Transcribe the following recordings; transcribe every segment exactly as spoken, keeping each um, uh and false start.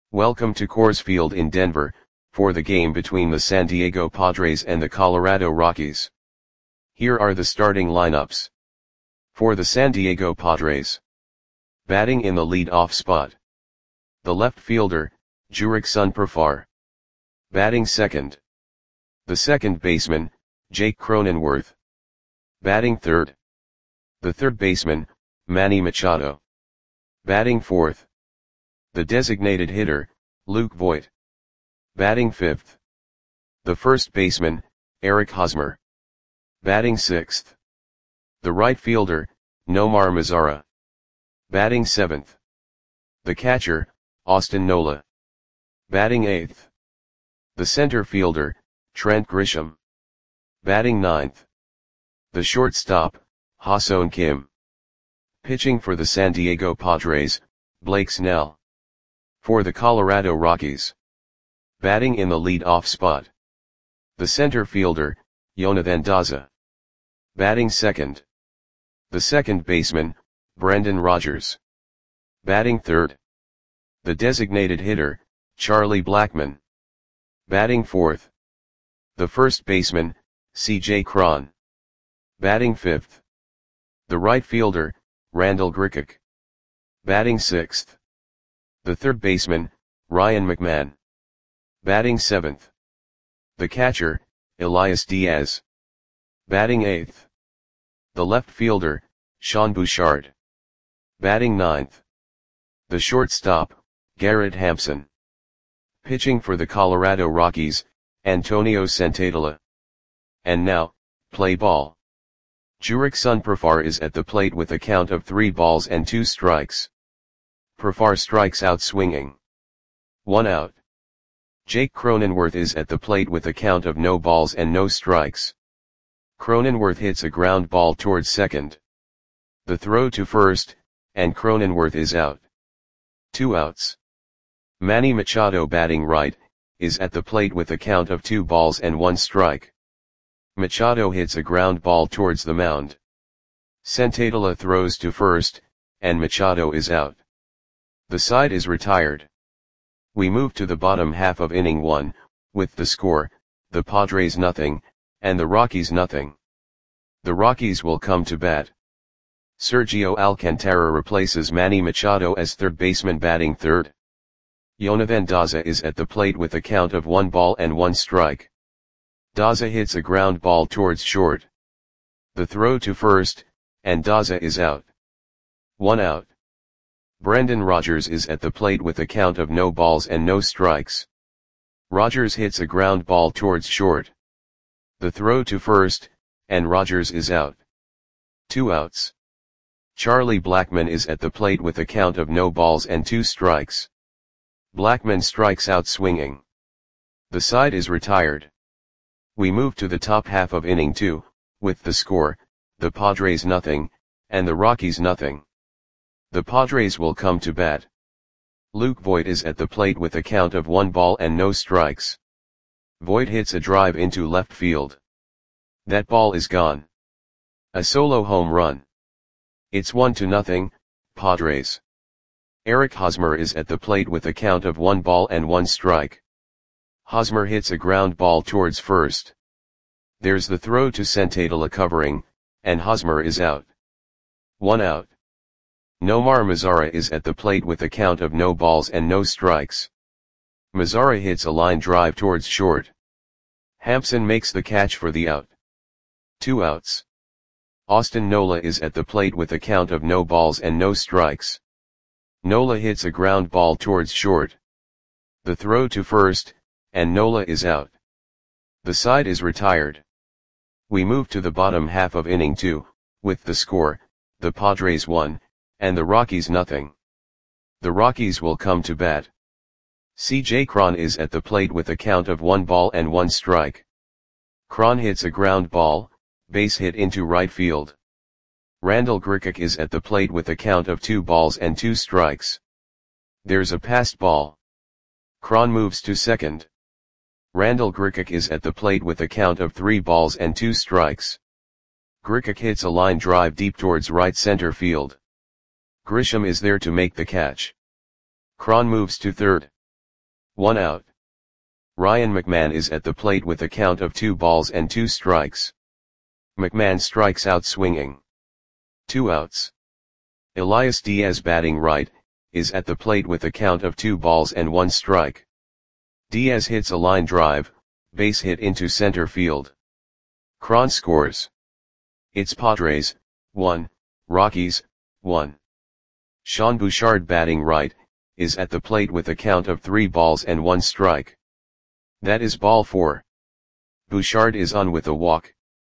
Welcome to Coors Field in Denver, for the game between the San Diego Padres and the Colorado Rockies. Here are the starting lineups. For the San Diego Padres. Batting in the lead-off spot. The left fielder, Jurickson Profar. Batting second. The second baseman, Jake Cronenworth. Batting third. The third baseman, Manny Machado. Batting fourth. The designated hitter, Luke Voit. Batting fifth. The first baseman, Eric Hosmer. Batting sixth. The right fielder, Nomar Mazara. Batting seventh. The catcher, Austin Nola. Batting eighth. The center fielder, Trent Grisham. Batting ninth. The shortstop, Ha-Seong Kim. Pitching for the San Diego Padres, Blake Snell. For the Colorado Rockies. Batting in the lead-off spot. The center fielder, Jonathan Daza. Batting second. The second baseman, Brendan Rodgers. Batting third. The designated hitter, Charlie Blackmon. Batting fourth. The first baseman, C J Cron. Batting fifth. The right fielder, Randall Grichuk. Batting sixth. The third baseman, Ryan McMahon. Batting seventh. The catcher, Elias Diaz. Batting eighth. The left fielder, Sean Bouchard. Batting ninth. The shortstop, Garrett Hampson. Pitching for the Colorado Rockies, Antonio Santadela. And now, play ball. Jurickson Profar is at the plate with a count of three balls and two strikes. Profar strikes out swinging. One out. Jake Cronenworth is at the plate with a count of no balls and no strikes. Cronenworth hits a ground ball towards second. The throw to first, and Cronenworth is out. Two outs. Manny Machado, batting right, is at the plate with a count of two balls and one strike. Machado hits a ground ball towards the mound. Santadela throws to first, and Machado is out. The side is retired. We move to the bottom half of inning one, with the score, the Padres nothing, and the Rockies nothing. The Rockies will come to bat. Sergio Alcantara replaces Manny Machado as third baseman, batting third. Jonathan Daza is at the plate with a count of one ball and one strike. Daza hits a ground ball towards short. The throw to first, and Daza is out. One out. Brendan Rodgers is at the plate with a count of no balls and no strikes. Rodgers hits a ground ball towards short. The throw to first, and Rodgers is out. Two outs. Charlie Blackmon is at the plate with a count of no balls and two strikes. Blackmon strikes out swinging. The side is retired. We move to the top half of inning two, with the score, the Padres nothing, and the Rockies nothing. The Padres will come to bat. Luke Voit is at the plate with a count of one ball and no strikes. Voit hits a drive into left field. That ball is gone. A solo home run. It's one to nothing, Padres. Eric Hosmer is at the plate with a count of one ball and one strike. Hosmer hits a ground ball towards first. There's the throw to Santadela covering, and Hosmer is out. One out. Nomar Mazara is at the plate with a count of no balls and no strikes. Mazara hits a line drive towards short. Hampson makes the catch for the out. Two outs. Austin Nola is at the plate with a count of no balls and no strikes. Nola hits a ground ball towards short. The throw to first, and Nola is out. The side is retired. We move to the bottom half of inning two, with the score, the Padres one, and the Rockies nothing. The Rockies will come to bat. C J Cron is at the plate with a count of one ball and one strike. Cron hits a ground ball, base hit into right field. Randall Grichuk is at the plate with a count of two balls and two strikes. There's a passed ball. Cron moves to second. Randall Grichuk is at the plate with a count of three balls and two strikes. Grichuk hits a line drive deep towards right center field. Grisham is there to make the catch. Cron moves to third. One out. Ryan McMahon is at the plate with a count of two balls and two strikes. McMahon strikes out swinging. Two outs. Elias Diaz batting right, is at the plate with a count of two balls and one strike. Diaz hits a line drive, base hit into center field. Cron scores. It's Padres, one, Rockies, one. Sean Bouchard batting right, is at the plate with a count of three balls and one strike. That is ball four. Bouchard is on with a walk.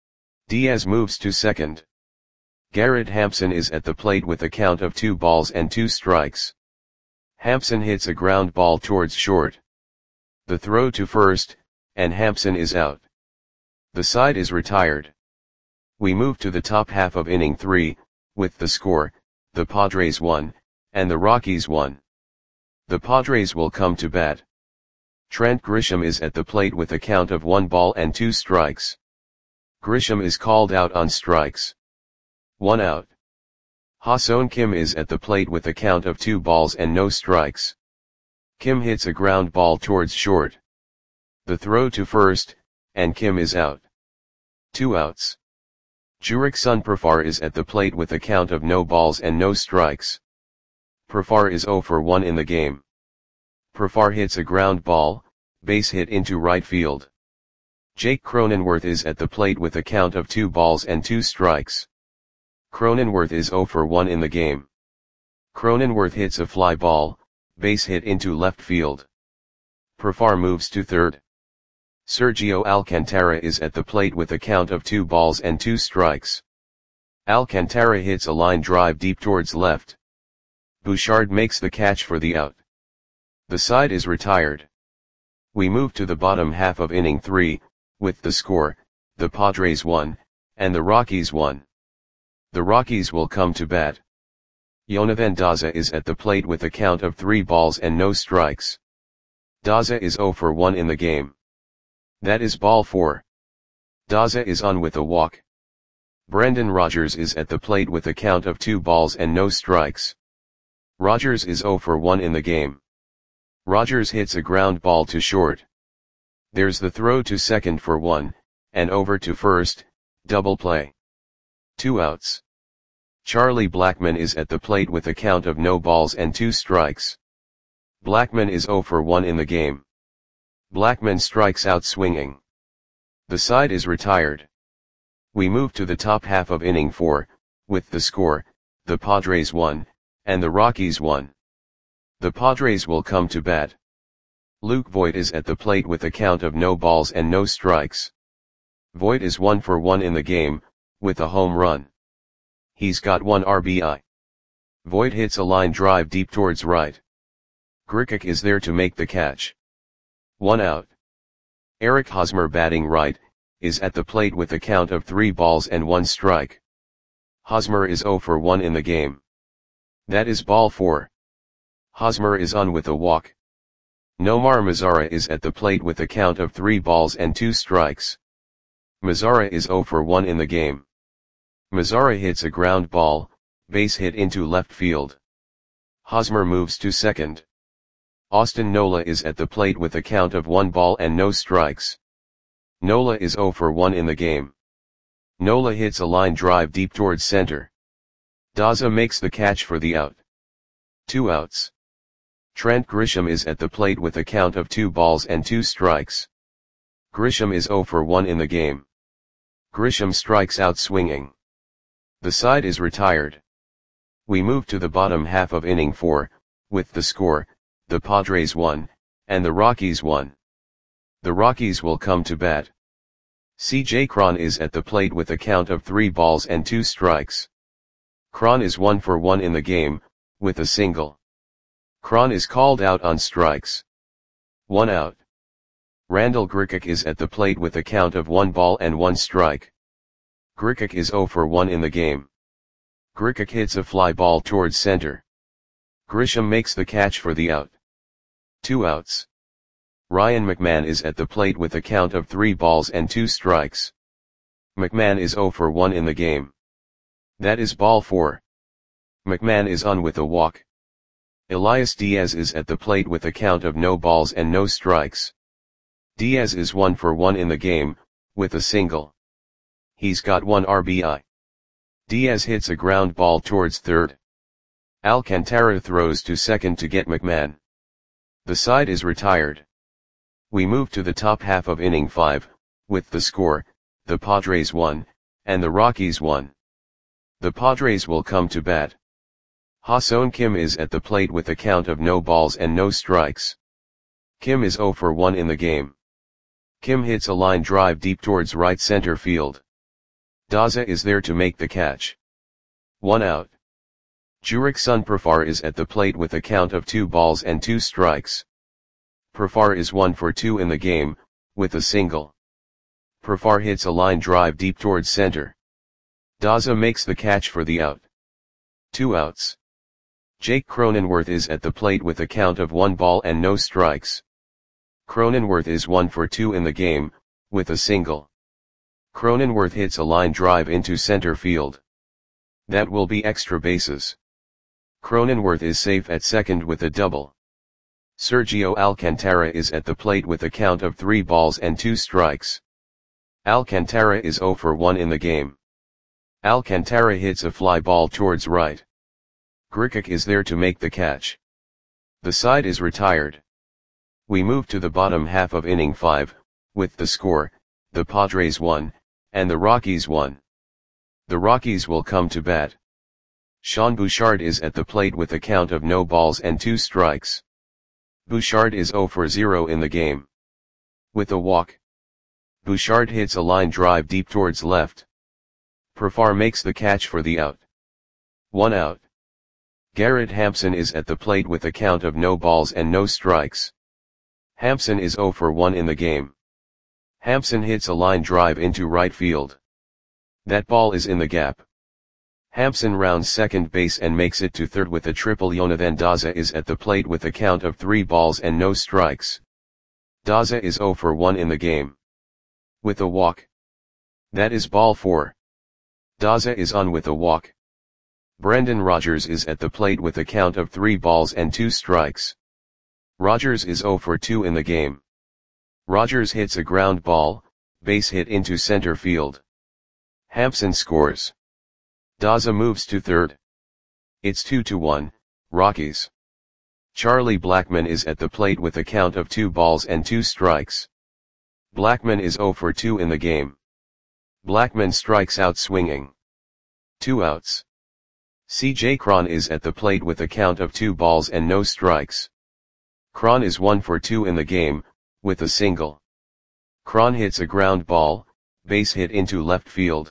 Diaz moves to second. Garrett Hampson is at the plate with a count of two balls and two strikes. Hampson hits a ground ball towards short. The throw to first, and Hampson is out. The side is retired. We move to the top half of inning three, with the score, the Padres won, and the Rockies won. The Padres will come to bat. Trent Grisham is at the plate with a count of one ball and two strikes. Grisham is called out on strikes. One out. Ha-Seong Kim is at the plate with a count of two balls and no strikes. Kim hits a ground ball towards short. The throw to first, and Kim is out. Two outs. Jurickson Profar is at the plate with a count of no balls and no strikes. Profar is zero for one in the game. Profar hits a ground ball, base hit into right field. Jake Cronenworth is at the plate with a count of two balls and two strikes. Cronenworth is zero for one in the game. Cronenworth hits a fly ball, base hit into left field. Profar moves to third. Sergio Alcantara is at the plate with a count of two balls and two strikes. Alcantara hits a line drive deep towards left. Bouchard makes the catch for the out. The side is retired. We move to the bottom half of inning three, with the score, the Padres won, and the Rockies won. The Rockies will come to bat. Jonathan Daza is at the plate with a count of three balls and no strikes. Daza is zero for one in the game. That is ball four. Daza is on with a walk. Brendan Rodgers is at the plate with a count of two balls and no strikes. Rodgers is zero for one in the game. Rodgers hits a ground ball to short. There's the throw to second for one, and over to first, double play. Two outs. Charlie Blackmon is at the plate with a count of no balls and two strikes. Blackmon is zero for one in the game. Blackmon strikes out swinging. The side is retired. We move to the top half of inning four, with the score, the Padres won, and the Rockies won. The Padres will come to bat. Luke Voit is at the plate with a count of no balls and no strikes. Voit is one for one in the game, with a home run. He's got one R B I. Voit hits a line drive deep towards right. Grichuk is there to make the catch. One out. Eric Hosmer batting right, is at the plate with a count of three balls and one strike. Hosmer is zero for one in the game. That is ball four. Hosmer is on with a walk. Nomar Mazara is at the plate with a count of three balls and two strikes. Mazara is zero for one in the game. Mazara hits a ground ball, base hit into left field. Hosmer moves to second. Austin Nola is at the plate with a count of one ball and no strikes. Nola is zero for one in the game. Nola hits a line drive deep towards center. Daza makes the catch for the out. Two outs. Trent Grisham is at the plate with a count of two balls and two strikes. Grisham is zero for one in the game. Grisham strikes out swinging. The side is retired. We move to the bottom half of inning four, with the score, the Padres won, and the Rockies won. The Rockies will come to bat. C J Cron is at the plate with a count of three balls and two strikes. Cron is one for one in the game, with a single. Cron is called out on strikes. One out. Randall Grichuk is at the plate with a count of one ball and one strike. Grichuk is zero for one in the game. Grichuk hits a fly ball towards center. Grisham makes the catch for the out. Two outs. Ryan McMahon is at the plate with a count of three balls and two strikes. McMahon is zero for one in the game. That is ball four. McMahon is on with a walk. Elias Diaz is at the plate with a count of no balls and no strikes. Diaz is one for one in the game, with a single. He's got one R B I. Diaz hits a ground ball towards third. Alcantara throws to second to get McMahon. The side is retired. We move to the top half of inning five, with the score, the Padres won, and the Rockies won. The Padres will come to bat. Ha-Seong Kim is at the plate with a count of no balls and no strikes. Kim is zero for one in the game. Kim hits a line drive deep towards right center field. Daza is there to make the catch. One out. Jurickson Profar is at the plate with a count of two balls and two strikes. Profar is one for two in the game, with a single. Profar hits a line drive deep towards center. Daza makes the catch for the out. Two outs. Jake Cronenworth is at the plate with a count of one ball and no strikes. Cronenworth is one for two in the game, with a single. Cronenworth hits a line drive into center field. That will be extra bases. Cronenworth is safe at second with a double. Sergio Alcantara is at the plate with a count of three balls and two strikes. Alcantara is zero for one in the game. Alcantara hits a fly ball towards right. Grichuk is there to make the catch. The side is retired. We move to the bottom half of inning five, with the score, the Padres won, and the Rockies won. The Rockies will come to bat. Sean Bouchard is at the plate with a count of no balls and two strikes. Bouchard is zero for zero in the game. With a walk. Bouchard hits a line drive deep towards left. Profar makes the catch for the out. One out. Garrett Hampson is at the plate with a count of no balls and no strikes. Hampson is zero for one in the game. Hampson hits a line drive into right field. That ball is in the gap. Hampson rounds second base and makes it to third with a triple. Jonathan Daza is at the plate with a count of three balls and no strikes. Daza is zero for one in the game. With a walk. That is ball four. Daza is on with a walk. Brendan Rodgers is at the plate with a count of three balls and two strikes. Rodgers is zero for two in the game. Rodgers hits a ground ball, base hit into center field. Hampson scores. Daza moves to third. It's two to one, Rockies. Charlie Blackmon is at the plate with a count of two balls and two strikes. Blackmon is zero for two in the game. Blackmon strikes out swinging. Two outs. C J Cron is at the plate with a count of two balls and no strikes. Cron is one for two in the game, with a single. Cron hits a ground ball, base hit into left field.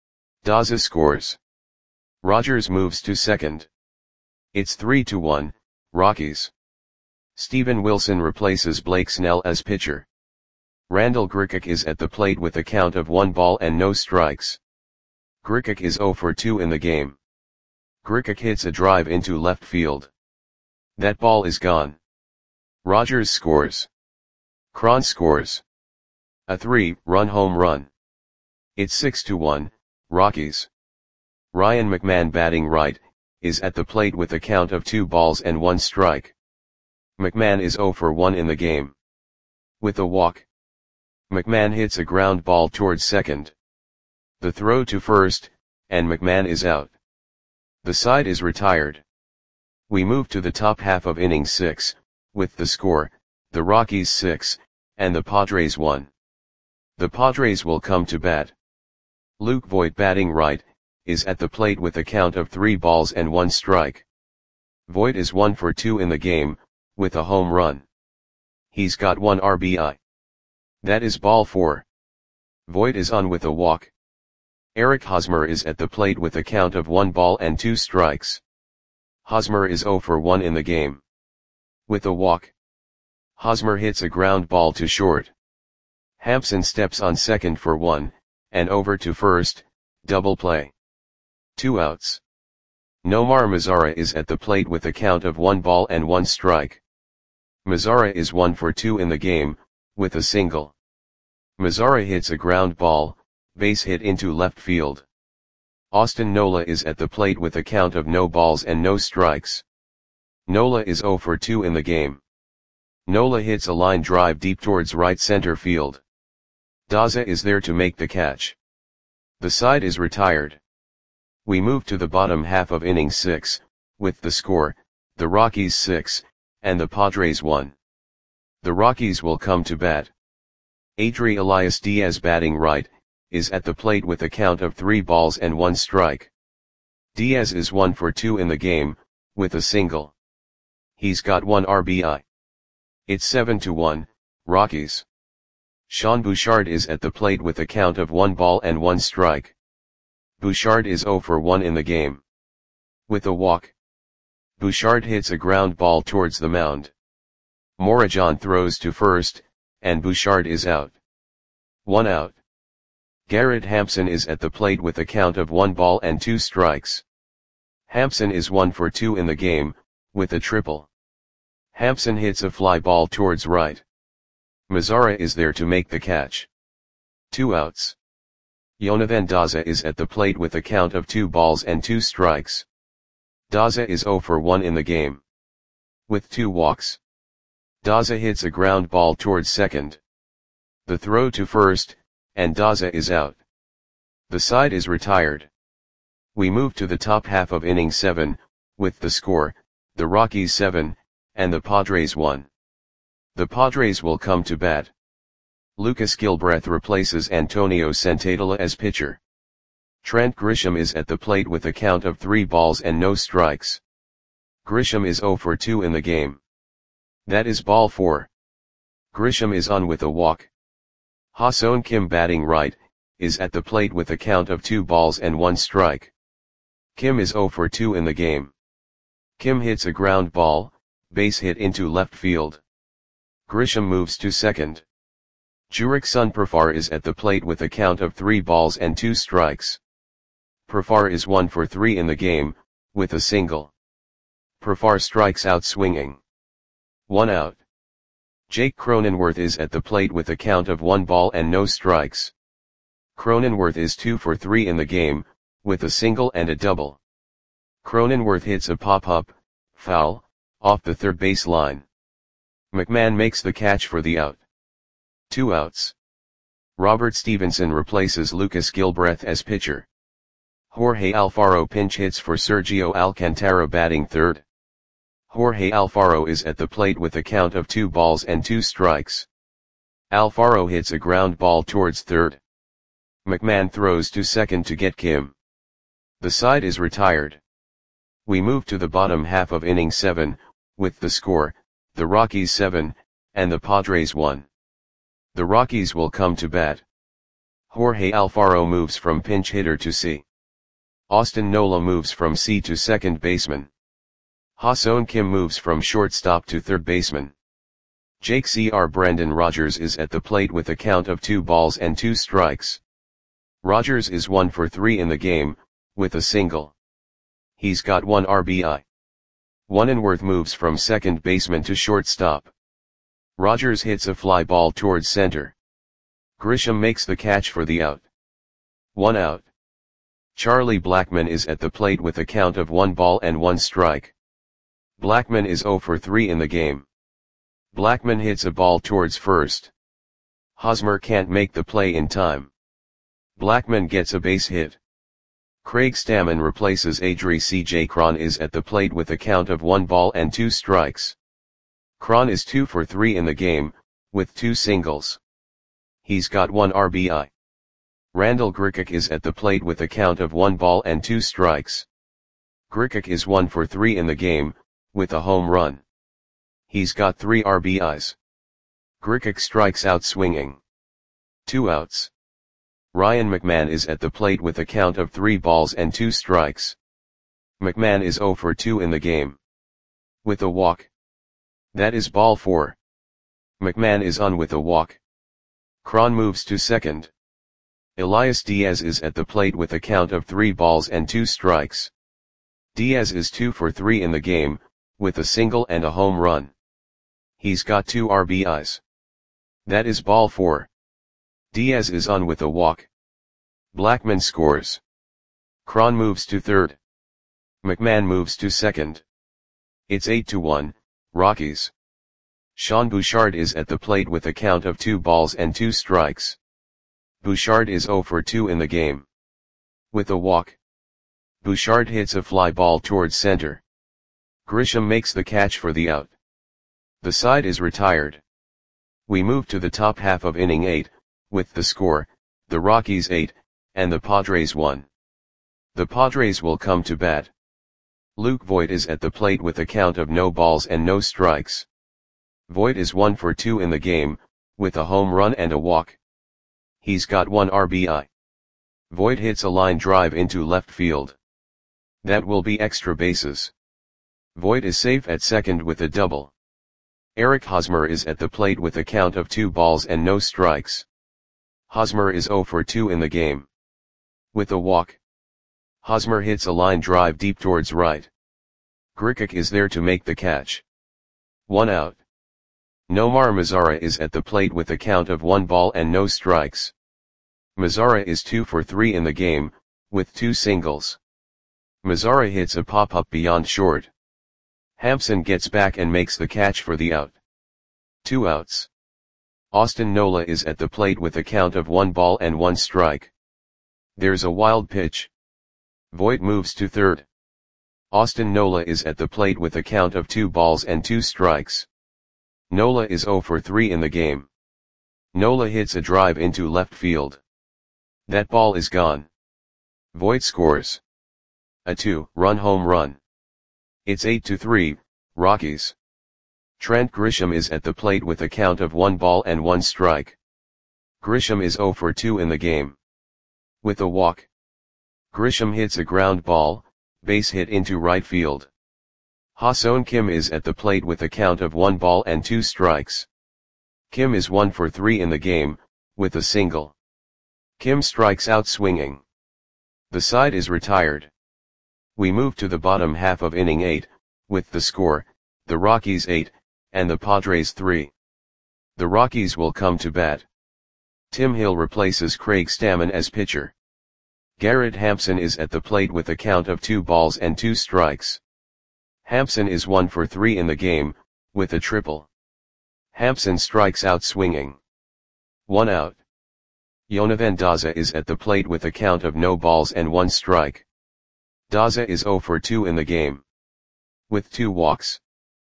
Daza scores. Rodgers moves to second. It's three to one, Rockies. Steven Wilson replaces Blake Snell as pitcher. Randall Grichuk is at the plate with a count of one ball and no strikes. Grichuk is zero for two in the game. Grichuk hits a drive into left field. That ball is gone. Rodgers scores. Cron scores. A three-run home run. It's six to one, Rockies. Ryan McMahon, batting right, is at the plate with a count of two balls and one strike. McMahon is zero for one in the game. With a walk. McMahon hits a ground ball towards second. The throw to first, and McMahon is out. The side is retired. We move to the top half of inning six, with the score, the Rockies six, and the Padres one. The Padres will come to bat. Luke Voit, batting right, is at the plate with a count of three balls and one strike. Voit is one for two in the game, with a home run. He's got one R B I. That is ball four. Voit is on with a walk. Eric Hosmer is at the plate with a count of one ball and two strikes. Hosmer is zero for one in the game. With a walk. Hosmer hits a ground ball to short. Hampson steps on second for one, and over to first, double play. Two outs. Nomar Mazara is at the plate with a count of one ball and one strike. Mazara is one for two in the game, with a single. Mazara hits a ground ball, base hit into left field. Austin Nola is at the plate with a count of no balls and no strikes. Nola is zero for two in the game. Nola hits a line drive deep towards right center field. Daza is there to make the catch. The side is retired. We move to the bottom half of inning six, with the score, the Rockies six, and the Padres one. The Rockies will come to bat. Adri Elias Diaz, batting right, is at the plate with a count of three balls and one strike. Diaz is one for two in the game, with a single. He's got one R B I. It's seven to one, Rockies. Sean Bouchard is at the plate with a count of one ball and one strike. Bouchard is zero for one in the game. With a walk. Bouchard hits a ground ball towards the mound. Morajan throws to first, and Bouchard is out. One out. Garrett Hampson is at the plate with a count of one ball and two strikes. Hampson is one for two in the game, with a triple. Hampson hits a fly ball towards right. Mazara is there to make the catch. Two outs. Jonathan Daza is at the plate with a count of two balls and two strikes. Daza is zero for one in the game. With two walks. Daza hits a ground ball towards second. The throw to first, and Daza is out. The side is retired. We move to the top half of inning seven, with the score, the Rockies seven, and the Padres one. The Padres will come to bat. Lucas Gilbreth replaces Antonio Centadella as pitcher. Trent Grisham is at the plate with a count of three balls and no strikes. Grisham is zero for two in the game. That is ball four. Grisham is on with a walk. Ha-Seong Kim, batting right, is at the plate with a count of two balls and one strike. Kim is zero for two in the game. Kim hits a ground ball, base hit into left field. Grisham moves to second. Jurickson Profar is at the plate with a count of three balls and two strikes. Profar is one for three in the game, with a single. Profar strikes out swinging. One out. Jake Cronenworth is at the plate with a count of one ball and no strikes. Cronenworth is two for three in the game, with a single and a double. Cronenworth hits a pop-up, foul, off the third base line. McMahon makes the catch for the out. Two outs. Robert Stevenson replaces Lucas Gilbreth as pitcher. Jorge Alfaro pinch hits for Sergio Alcantara, batting third. Jorge Alfaro is at the plate with a count of two balls and two strikes. Alfaro hits a ground ball towards third. McMahon throws to second to get Kim. The side is retired. We move to the bottom half of inning seven, with the score, the Rockies seven, and the Padres one. The Rockies will come to bat. Jorge Alfaro moves from pinch hitter to C. Austin Nola moves from C to second baseman. Ha-Seong Kim moves from shortstop to third baseman. Jake C R Brendan Rodgers is at the plate with a count of two balls and two strikes. Rodgers is one for three in the game, with a single. He's got one R B I. Cronenworth moves from second baseman to shortstop. Rodgers hits a fly ball towards center. Grisham makes the catch for the out. One out. Charlie Blackmon is at the plate with a count of one ball and one strike. Blackmon is zero for three in the game. Blackmon hits a ball towards first. Hosmer can't make the play in time. Blackmon gets a base hit. Craig Stammen replaces Adri C J Cron is at the plate with a count of one ball and two strikes. Cron is two for three in the game, with two singles. He's got one R B I. Randall Grichuk is at the plate with a count of one ball and two strikes. Grichuk is one for three in the game, with a home run. He's got three R B Is. Grichuk strikes out swinging. Two outs. Ryan McMahon is at the plate with a count of three balls and two strikes. McMahon is zero for two in the game. With a walk. That is ball four. McMahon is on with a walk. Cron moves to second. Elias Diaz is at the plate with a count of three balls and two strikes. Diaz is two for three in the game, with a single and a home run. He's got two R B Is. That is ball four. Diaz is on with a walk. Blackmon scores. Cron moves to third. McMahon moves to second. It's eight to one, Rockies. Sean Bouchard is at the plate with a count of two balls and two strikes. Bouchard is zero for two in the game. With a walk, Bouchard hits a fly ball towards center. Grisham makes the catch for the out. The side is retired. We move to the top half of inning eight, with the score, the Rockies eight, and the Padres one. The Padres will come to bat. Luke Voit is at the plate with a count of no balls and no strikes. Voit is one for two in the game, with a home run and a walk. He's got one R B I. Voit hits a line drive into left field. That will be extra bases. Voit is safe at second with a double. Eric Hosmer is at the plate with a count of two balls and no strikes. Hosmer is zero for two in the game. With a walk, Hosmer hits a line drive deep towards right. Grichuk is there to make the catch. One out. Nomar Mazara is at the plate with a count of one ball and no strikes. Mazara is two for three in the game, with two singles. Mazara hits a pop-up beyond short. Hampson gets back and makes the catch for the out. Two outs. Austin Nola is at the plate with a count of one ball and one strike. There's a wild pitch. Voit moves to third. Austin Nola is at the plate with a count of two balls and two strikes. Nola is zero for three in the game. Nola hits a drive into left field. That ball is gone. Voit scores a two-run home run. It's eight to three, Rockies. Trent Grisham is at the plate with a count of one ball and one strike. Grisham is zero for two in the game. With a walk, Grisham hits a ground ball, base hit into right field. Ha-Seong Kim is at the plate with a count of one ball and two strikes. Kim is one for three in the game, with a single. Kim strikes out swinging. The side is retired. We move to the bottom half of inning eight, with the score, the Rockies eight, and the Padres three. The Rockies will come to bat. Tim Hill replaces Craig Stammen as pitcher. Garrett Hampson is at the plate with a count of two balls and two strikes. Hampson is one for three in the game, with a triple. Hampson strikes out swinging. One out. Jonathan Daza is at the plate with a count of no balls and one strike. Daza is zero for two in the game. With two walks,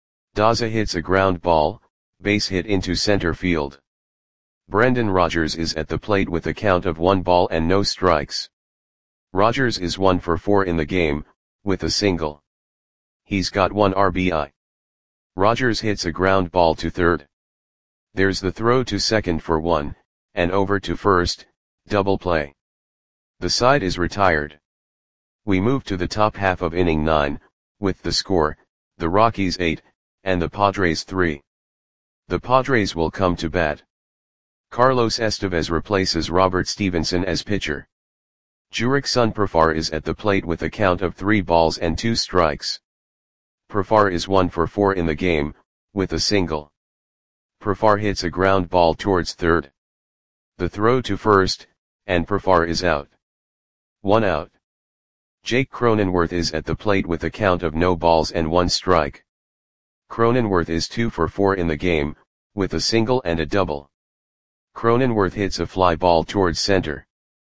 Daza hits a ground ball, base hit into center field. Brendan Rodgers is at the plate with a count of one ball and no strikes. Rodgers is one for four in the game, with a single. He's got one R B I. Rodgers hits a ground ball to third. There's the throw to second for one, and over to first, double play. The side is retired. We move to the top half of inning nine, with the score, the Rockies eight, and the Padres three. The Padres will come to bat. Carlos Estevez replaces Robert Stevenson as pitcher. Jurickson Profar is at the plate with a count of three balls and two strikes. Profar is one for four in the game, with a single. Profar hits a ground ball towards third. The throw to first, and Profar is out. One out. Jake Cronenworth is at the plate with a count of no balls and one strike. Cronenworth is two for four in the game, with a single and a double. Cronenworth hits a fly ball towards center.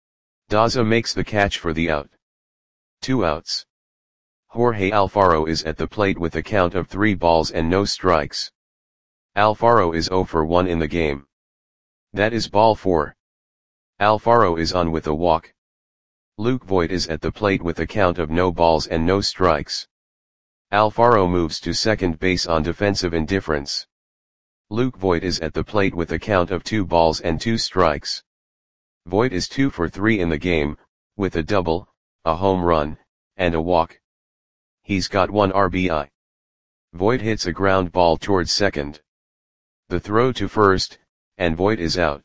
Daza makes the catch for the out. Two outs. Jorge Alfaro is at the plate with a count of three balls and no strikes. Alfaro is zero for one in the game. That is ball four. Alfaro is on with a walk. Luke Voit is at the plate with a count of no balls and no strikes. Alfaro moves to second base on defensive indifference. Luke Voit is at the plate with a count of two balls and two strikes. Voit is two for three in the game, with a double, a home run, and a walk. He's got one R B I. Voit hits a ground ball towards second. The throw to first, and Voit is out.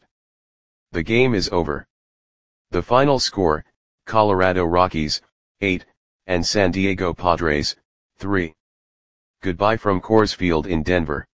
The game is over. The final score, Colorado Rockies, eight, and San Diego Padres, three. Goodbye from Coors Field in Denver.